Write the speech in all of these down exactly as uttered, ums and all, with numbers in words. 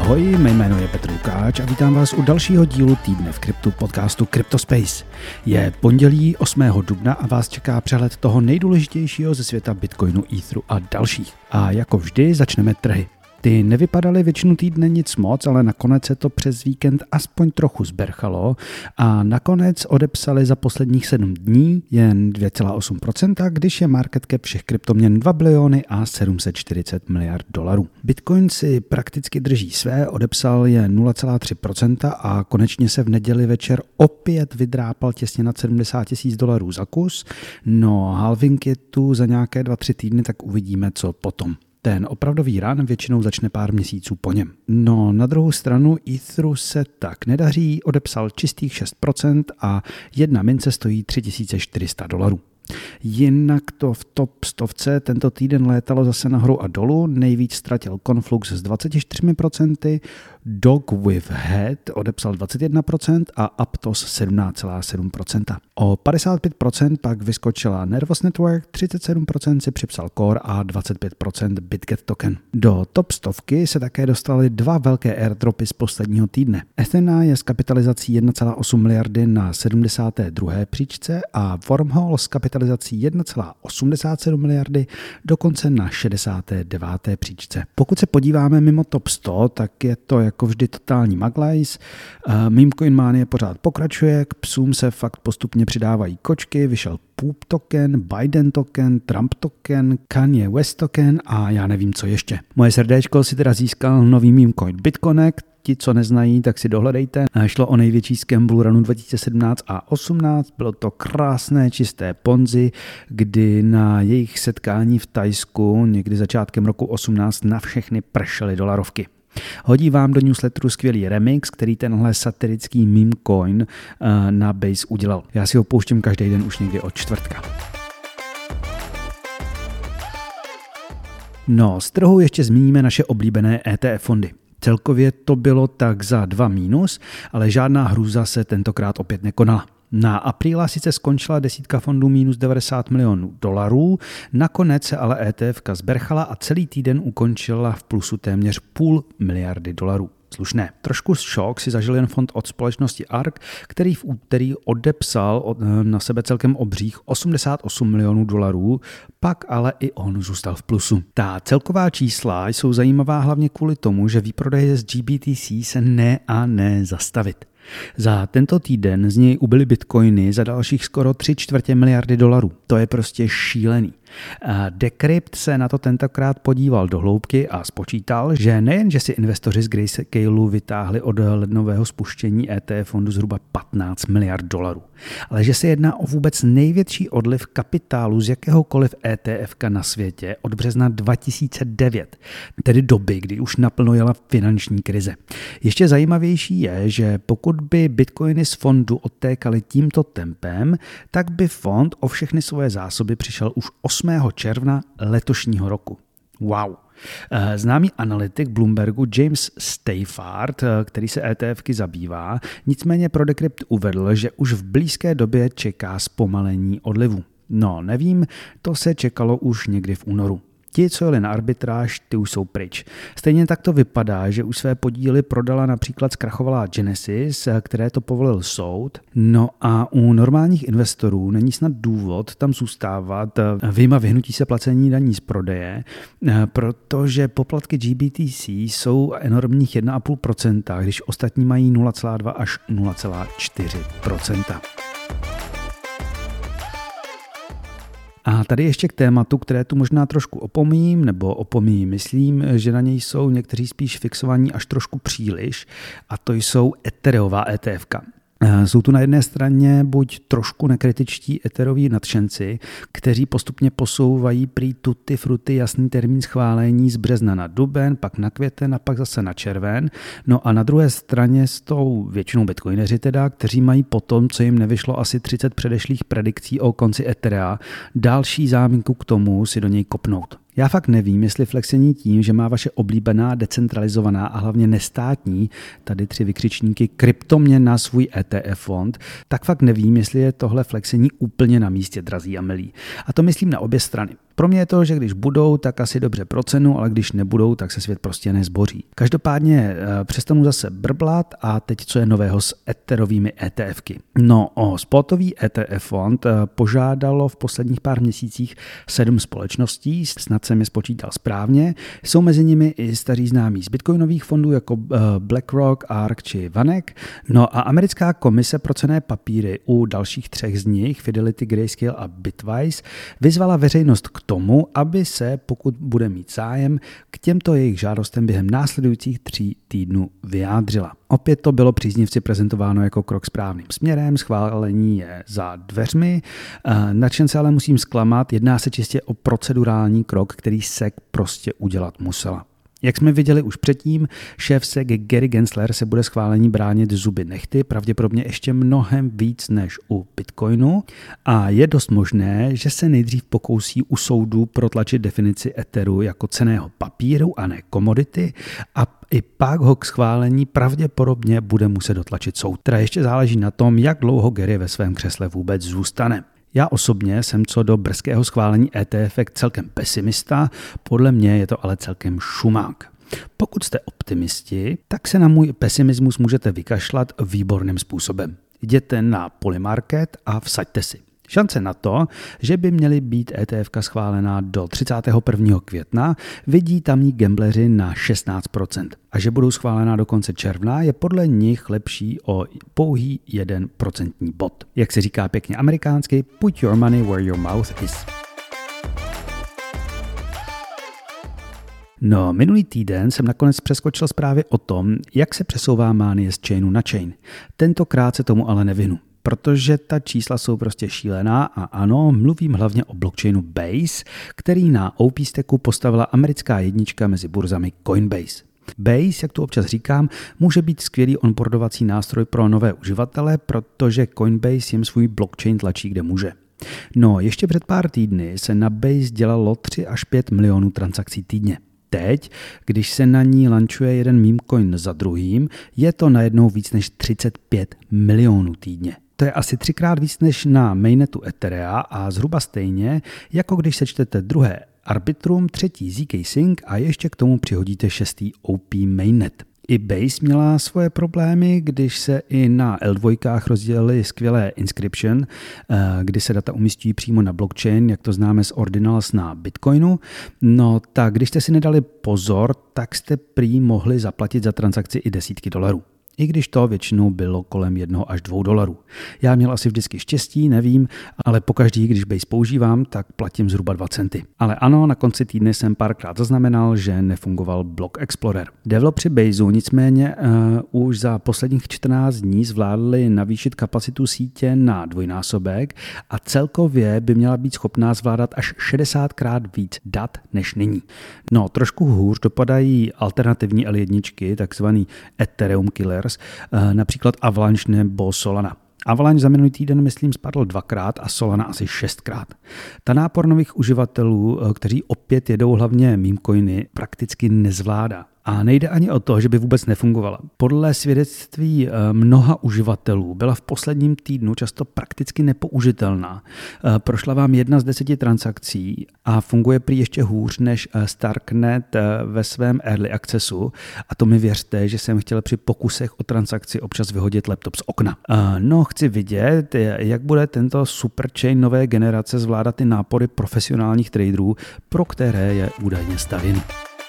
Ahoj, mé jméno je Petr Lukáč a vítám vás u dalšího dílu Týdne v kryptu podcastu CryptoSpace. Je pondělí osmého dubna a vás čeká přehled toho nejdůležitějšího ze světa Bitcoinu, Etheru a dalších. A jako vždy začneme trhy. Ty nevypadaly většinu týdne nic moc, ale nakonec se to přes víkend aspoň trochu zberchalo a nakonec odepsali za posledních sedm dní jen dvě celá osm procenta, když je market cap všech kryptoměn dva biliony a sedm set čtyřicet miliard dolarů. Bitcoin si prakticky drží své, odepsal je nula celá tři procenta a konečně se v neděli večer opět vydrápal těsně nad sedmdesát tisíc dolarů za kus. No, halving je tu za nějaké dva tři týdny, tak uvidíme, co potom. Ten opravdový run většinou začne pár měsíců po něm. No na druhou stranu Etheru se tak nedaří, odepsal čistých šest procent a jedna mince stojí tři tisíce čtyři sta dolarů. Jinak to v top stovce tento týden létalo zase nahoru a dolů, nejvíc ztratil Conflux s dvacet čtyři procent, Dog with Head odepsal dvacet jedna procent a Aptos sedmnáct celá sedm procenta. O padesát pět procent pak vyskočila Nervous Network, třicet sedm procent si připsal Core a dvacet pět procent BitGet token. Do top stovky se také dostaly dva velké airdropy z posledního týdne. Ethena je s kapitalizací jedna celá osm miliardy na sedmdesáté druhé příčce a Wormhole s kapitalizací jedna celá osmdesát sedm miliardy dokonce na šedesáté deváté příčce. Pokud se podíváme mimo top sto, tak je to jako vždy totální maglajs. Memecoin mania pořád pokračuje, k psům se fakt postupně přidávají kočky, vyšel Poop token, Biden token, Trump token, Kanye West token a já nevím co ještě. Moje srdéčko si teda získal nový memecoin BitConnect. Ti, co neznají, tak si dohledejte. Šlo o největší scam Bull Runu dva tisíce sedmnáct a osmnáct. Bylo to krásné, čisté ponzi, kdy na jejich setkání v Thajsku někdy začátkem roku osmnáct na všechny pršely dolarovky. Hodí vám do newsletteru skvělý remix, který tenhle satirický meme coin na Base udělal. Já si ho pouštím každý den už někdy od čtvrtka. No, z trhu ještě zmíníme naše oblíbené E T F fondy. Celkově to bylo tak za dva mínus, ale žádná hrůza se tentokrát opět nekonala. Na apríla sice skončila desítka fondů minus devadesát milionů dolarů, nakonec se ale E T F ka zberchala a celý týden ukončila v plusu téměř půl miliardy dolarů. Slušné. Trošku šok si zažil jen fond od společnosti A R K, který v úterý odepsal od, na sebe celkem obřích osmdesát osm milionů dolarů, pak ale i on zůstal v plusu. Ta celková čísla jsou zajímavá hlavně kvůli tomu, že výprodeje z G B T C se ne a ne zastavit. Za tento týden z něj ubyly bitcoiny za dalších skoro tři čtvrtě miliardy dolarů. To je prostě šílený. Decrypt se na to tentokrát podíval do hloubky a spočítal, že nejen, že si investoři z Grayscaleu vytáhli od lednového spuštění E T F fondu zhruba patnáct miliard dolarů, ale že se jedná o vůbec největší odliv kapitálu z jakéhokoliv E T F ka na světě od března dva tisíce devět, tedy doby, kdy už naplno jela finanční krize. Ještě zajímavější je, že pokud by bitcoiny z fondu odtékaly tímto tempem, tak by fond o všechny svoje zásoby přišel už osmého června letošního roku. Wow. Známý analytik Bloombergu James Steyfart, který se E T F ky zabývá, nicméně pro Decrypt uvedl, že už v blízké době čeká zpomalení odlivu. No, nevím, to se čekalo už někdy v únoru. Ti, co jeli na arbitráž, ty už jsou pryč. Stejně tak to vypadá, že už své podíly prodala například zkrachovalá Genesis, které to povolil soud. No a u normálních investorů není snad důvod tam zůstávat vyjma vyhnutí se placení daní z prodeje, protože poplatky G B T C jsou enormních jedna celá pět procenta, když ostatní mají nula celá dva až nula celá čtyři procenta. A tady ještě k tématu, které tu možná trošku opomíjím, nebo opomíjím, myslím, že na něj jsou někteří spíš fixovaní až trošku příliš, a to jsou ethereová E T F ka. Jsou tu na jedné straně buď trošku nekritičtí etheroví nadšenci, kteří postupně posouvají prý tutti frutti jasný termín schválení z března na duben, pak na květen a pak zase na červen. No a na druhé straně jsou většinou bitcoineři teda, kteří mají potom, co jim nevyšlo asi třicet předešlých predikcí o konci Etherea, další záminku k tomu si do něj kopnout. Já fakt nevím, jestli flexení tím, že má vaše oblíbená, decentralizovaná a hlavně nestátní, tady tři vykřičníky, kryptoměna svůj E T F fond, tak fakt nevím, jestli je tohle flexení úplně na místě, drazí a milí. A to myslím na obě strany. Pro mě je to, že když budou, tak asi dobře pro cenu, ale když nebudou, tak se svět prostě nezboří. Každopádně přestanu zase brblat a teď co je nového s eterovými ETFky. No o spotový E T F fond požádalo v posledních pár měsících sedm společností, snad jsem je spočítal správně, jsou mezi nimi i staří známí z bitcoinových fondů jako BlackRock, ARK či Vanek. No a americká komise pro cenné papíry u dalších třech z nich, Fidelity, Grayscale a Bitwise, vyzvala veřejnost k tomu, aby se, pokud bude mít zájem, k těmto jejich žádostem během následujících tří týdnů vyjádřila. Opět to bylo příznivci prezentováno jako krok správným směrem, schválení je za dveřmi. Nadšen se ale musím zklamat, jedná se čistě o procedurální krok, který S E C prostě udělat musela. Jak jsme viděli už předtím, šéf S E C Gary Gensler se bude schválení bránit zuby nehty, pravděpodobně ještě mnohem víc než u Bitcoinu a je dost možné, že se nejdřív pokousí u soudu protlačit definici Etheru jako cenného papíru a ne komodity a i pak ho k schválení pravděpodobně bude muset dotlačit soud. Teda ještě záleží na tom, jak dlouho Gary ve svém křesle vůbec zůstane. Já osobně jsem co do brzkého schválení E T F celkem pesimista, podle mě je to ale celkem šumák. Pokud jste optimisti, tak se na můj pesimismus můžete vykašlat výborným způsobem. Jděte na Polymarket a vsaďte si. Šance na to, že by měly být E T F schválená do třicátého prvního května, vidí tamní gambleři na šestnáct procent. A že budou schválená do konce června, je podle nich lepší o pouhý jeden procentní bod. Jak se říká pěkně amerikánsky, put your money where your mouth is. No, minulý týden jsem nakonec přeskočil zprávy o tom, jak se přesouvá mánie z chainu na chain. Tentokrát se tomu ale nevyhnu, protože ta čísla jsou prostě šílená a ano, mluvím hlavně o blockchainu Base, který na O P Stacku postavila americká jednička mezi burzami Coinbase. Base, jak tu občas říkám, může být skvělý onboardovací nástroj pro nové uživatele, protože Coinbase jim svůj blockchain tlačí kde může. No, ještě před pár týdny se na Base dělalo tři až pět milionů transakcí týdně. Teď, když se na ní lančuje jeden meme coin za druhým, je to najednou víc než třicet pět milionů týdně. To je asi třikrát víc než na mainnetu Etherea a zhruba stejně, jako když sečtete druhé Arbitrum, třetí Z K Sync a ještě k tomu přihodíte šestý O P mainnet. I Base měla svoje problémy, když se i na L dva rozdělily skvělé Inscription, kdy se data umístějí přímo na blockchain, jak to známe z Ordinals na Bitcoinu. No tak když jste si nedali pozor, tak jste prý mohli zaplatit za transakci i desítky dolarů. I když to většinou bylo kolem jednoho až dvou dolarů. Já měl asi vždycky štěstí, nevím, ale pokaždý, když Base používám, tak platím zhruba dva centy. Ale ano, na konci týdne jsem párkrát zaznamenal, že nefungoval Block Explorer. Developři Baseu nicméně uh, už za posledních čtrnáct dní zvládli navýšit kapacitu sítě na dvojnásobek a celkově by měla být schopná zvládat až šedesátkrát víc dat než nyní. No, trošku hůř dopadají alternativní L jedna, takzvaný Ethereum Killer, například Avalanche nebo Solana. Avalanche za minulý týden, myslím, spadl dvakrát a Solana asi šestkrát. Ta nápor nových uživatelů, kteří opět jedou hlavně meme coiny, prakticky nezvládá. A nejde ani o to, že by vůbec nefungovala. Podle svědectví mnoha uživatelů byla v posledním týdnu často prakticky nepoužitelná. Prošla vám jedna z deseti transakcí a funguje prý ještě hůř než Starknet ve svém early accessu. A to mi věřte, že jsem chtěl při pokusech o transakci občas vyhodit laptop z okna. No, chci vidět, jak bude tento superchain nové generace zvládat ty nápory profesionálních traderů, pro které je údajně stavěný.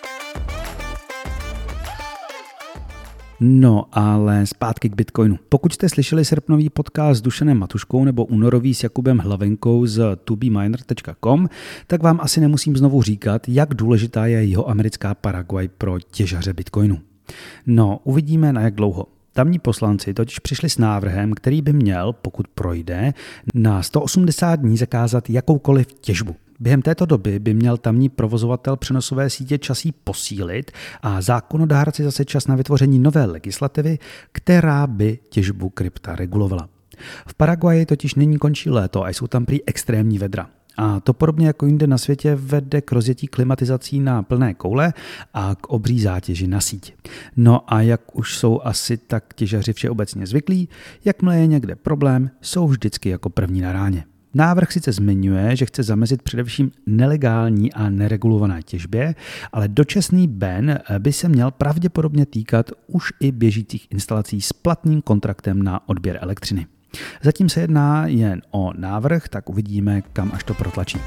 No, ale zpátky k Bitcoinu. Pokud jste slyšeli srpnový podcast s Dušanem Matuškou nebo únorový s Jakubem Hlavenkou z to be miner tečka com, tak vám asi nemusím znovu říkat, jak důležitá je jihoamerická Paraguay pro těžaře Bitcoinu. No, uvidíme na jak dlouho. Tamní poslanci totiž přišli s návrhem, který by měl, pokud projde, na sto osmdesát dní zakázat jakoukoliv těžbu. Během této doby by měl tamní provozovatel přenosové sítě časí posílit a zákonodárci zase čas na vytvoření nové legislativy, která by těžbu krypta regulovala. V Paraguaji totiž nyní končí léto a jsou tam prý extrémní vedra. A to podobně jako jinde na světě vede k rozjetí klimatizací na plné koule a k obří zátěži na síť. No a jak už jsou asi tak těžaři všeobecně zvyklí, jakmile je někde problém, jsou vždycky jako první na ráně. Návrh sice zmiňuje, že chce zamezit především nelegální a neregulované těžbě, ale dočasný ban by se měl pravděpodobně týkat už i běžících instalací s platným kontraktem na odběr elektřiny. Zatím se jedná jen o návrh, tak uvidíme, kam až to protlačí.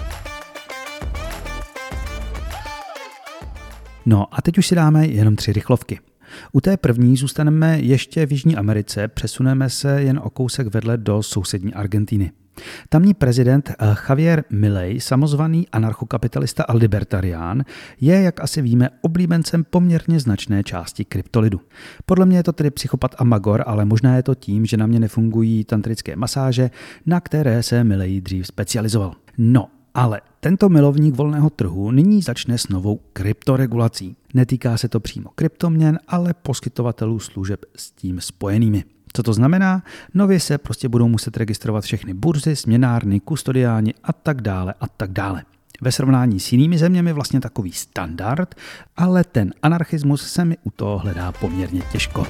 No a teď už si dáme jenom tři rychlovky. U té první zůstaneme ještě v Jižní Americe, přesuneme se jen o kousek vedle do sousední Argentiny. Tamní prezident Javier Milei, samozvaný anarchokapitalista a libertarián, je, jak asi víme, oblíbencem poměrně značné části kryptolidu. Podle mě je to tedy psychopat a magor, ale možná je to tím, že na mě nefungují tantrické masáže, na které se Milei dřív specializoval. No, ale tento milovník volného trhu nyní začne s novou kryptoregulací. Netýká se to přímo kryptoměn, ale poskytovatelů služeb s tím spojenými. Co to znamená? Nově se prostě budou muset registrovat všechny burzy, směnárny, kustodiáni a tak dále a tak dále. Ve srovnání s jinými zeměmi vlastně takový standard, ale ten anarchismus se mi u toho hledá poměrně těžko.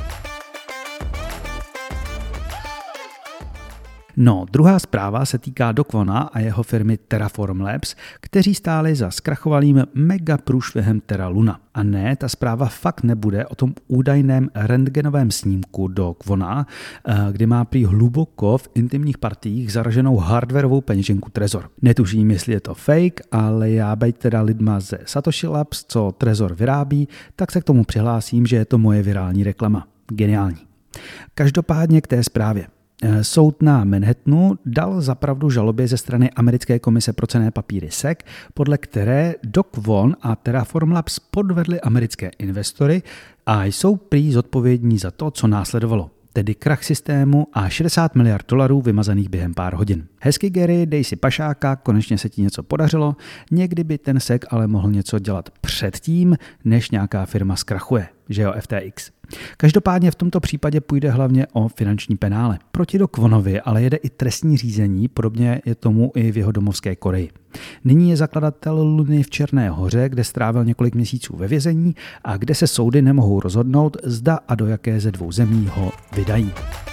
No, druhá zpráva se týká Do Kwona a jeho firmy Terraform Labs, kteří stáli za zkrachovalým mega průšvihem Terra Luna. A ne, ta zpráva fakt nebude o tom údajném rentgenovém snímku Do Kwona, kdy má prý hluboko v intimních partiích zaraženou hardwarovou peněženku Trezor. Netuším, jestli je to fake, ale já bejt teda lidma ze Satoshi Labs, co Trezor vyrábí, tak se k tomu přihlásím, že je to moje virální reklama. Geniální. Každopádně k té zprávě. Soud na Manhattanu dal zapravdu žalobě ze strany americké komise pro cenné papíry S E C, podle které Do Kwon a Terraform Labs podvedli americké investory a jsou prý zodpovědní za to, co následovalo, tedy krach systému a šedesát miliard dolarů vymazaných během pár hodin. Hezky Gary, dej si pašáka, konečně se ti něco podařilo, někdy by ten S E C ale mohl něco dělat předtím, než nějaká firma zkrachuje, že jo, F T X. Každopádně v tomto případě půjde hlavně o finanční penále. Proti Do Kwonovi ale jede i trestní řízení, podobně je tomu i v jeho domovské Koreji. Nyní je zakladatel Luny v Černé Hoře, kde strávil několik měsíců ve vězení a kde se soudy nemohou rozhodnout, zda a do jaké ze dvou zemí ho vydají.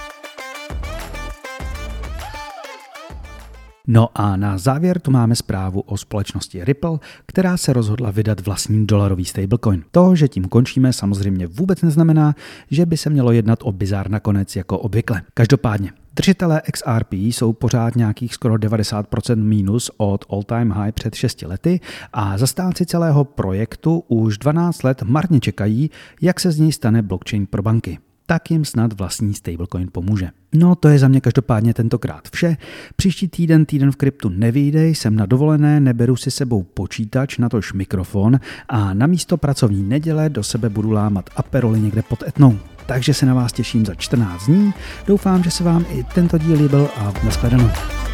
No a na závěr tu máme zprávu o společnosti Ripple, která se rozhodla vydat vlastní dolarový stablecoin. To, že tím končíme, samozřejmě vůbec neznamená, že by se mělo jednat o bizár nakonec jako obvykle. Každopádně, držitelé X R P jsou pořád nějakých skoro devadesát procent mínus od all-time high před šesti lety a zastánci celého projektu už dvanáct let marně čekají, jak se z něj stane blockchain pro banky. Tak jim snad vlastní stablecoin pomůže. No to je za mě každopádně tentokrát vše. Příští týden týden v kryptu nevyjde, jsem na dovolené, neberu si sebou počítač, natož mikrofon a na místo pracovní neděle do sebe budu lámat aperoly někde pod Etnou. Takže se na vás těším za čtrnáct dní. Doufám, že se vám i tento díl líbil a nashledanou.